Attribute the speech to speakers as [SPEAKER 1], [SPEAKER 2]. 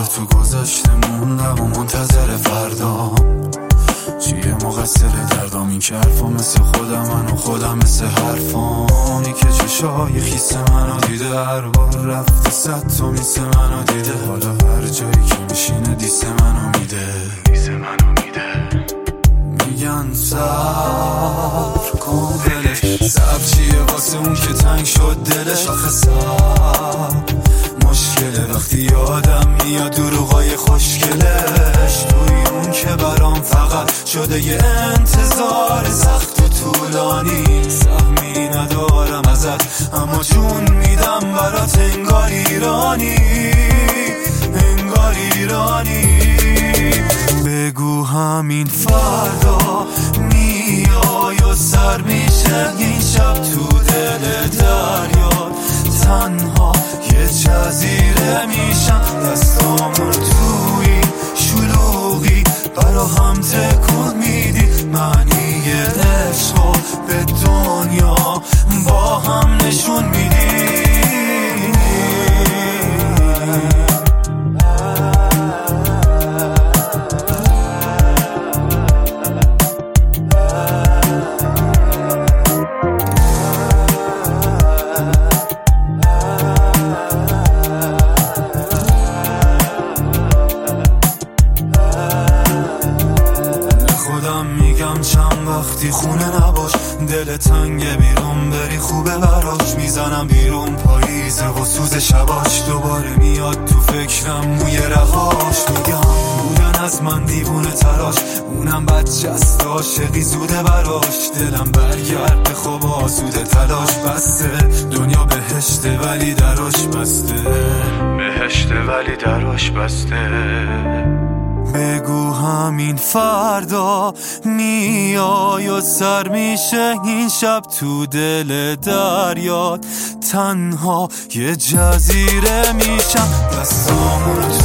[SPEAKER 1] تو گذشته موندم و منتظر فردام. چیه مقصر دردام؟ این که حرفا مثل خودم من و خودم مثل حرفانی که چشای خیس منو دیده، هر بار رفته 100 تا میسه منو دیده. حالا هر جایی که میشینه دیسه منو میده. میگن صبر کن دلش، صبر چیه واسه اون که تنگ شد دلش؟ آخه صبر مشکله وقتی یادم میاد دروغای خوشگلش. توی اون که برام فقط شده یه انتظار سخت و طولانی. سهمی ندارم ازت اما جون میدم برات، انگار ایرانی انگار ایرانی. بگو همین فردا میای و سر میشه این شب تو دل دریا. تنها یه جزیره میشم، دستامون توی شلوغی برا هم تکون میدی. معنی عشقو به دنیا با هم نشون میدی. میگم چند وقتی خونه نباش، دل تنگ بیرون بری خوبه براش. میزنم بیرون پاییزه و سوز شباش، دوباره میاد تو فکرم موی رهاش. میگم بودن از من دیوونه تراش، اونم بچه است عاشقی زوده براش. دلم برگرد خواب آسوده تلاش بسته. دنیا بهشته ولی دراش بسته، بهشته ولی دراش بسته. بگو همین فردا میای و سر میشه این شب تو دل دریات. تنها یه جزیره میشم، دستامون